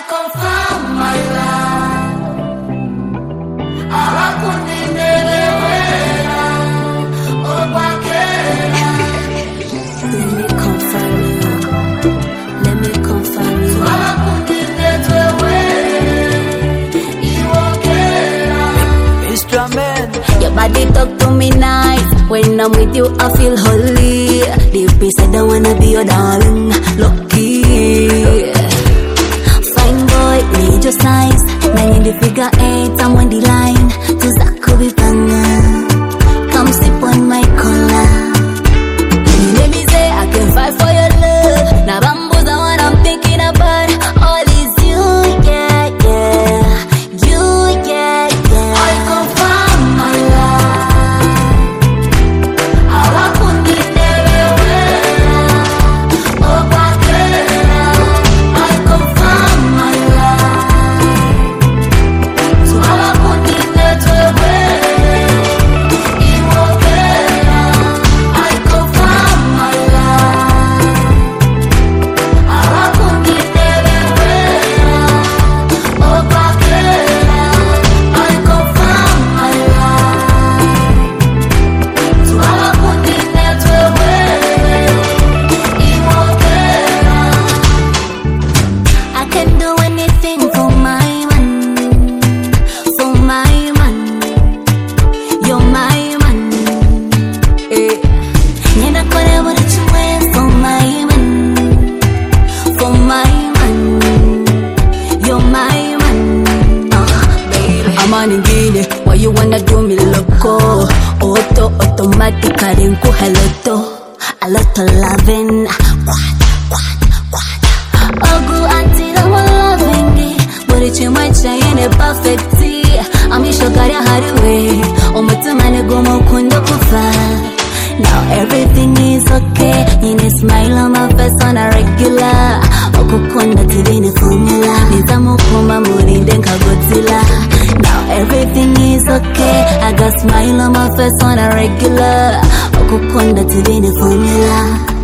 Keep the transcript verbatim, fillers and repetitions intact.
confirm my love. Awakunimelewana, obakela. Let me confirm you. Let me confirm you. Awakunimelewana, iwokela. Instrument. Your body talk to me nice. When I'm with you, I feel holy. Deep inside, I wanna be your darling. Lucky. Fine boy, need your size. Nine in the figure eight, I'm on the line. To Zakubi Panga. Come sip on my collar. Let me say, I can fight for your love. Now, bamboo's the one I'm thinking about. All is you, yeah, yeah. You, yeah, yeah. I confirm my love. Awakunimelewana, obakela. I confirm my love. So awakunimelewana, iwokela. I confirm my love. Awakunimelewana, obakela. I confirm my love. So awakunimelewana, iwokela. I can do anything for my man, for my man. You're my man. Eh. Nina kore wale chwe for my man, for my man. You're my man. Ah, baby. I'm on ingine, why you wanna do me loco? Auto automatically nku hello, a lot of loving. Quad, quad, quad. Ogu until I'm loving it. But it's too much, I ain't a perfect tea. I'm a sugar, I had away. Oh, my two man, I go more kundo kufa. Now everything is okay. In a smile on my face on a regular. Oku konda tibini formula. Nizamu kuma muri denka Godzilla. Now everything is okay. I got smile on my face on a regular. Oku konda tibini formula.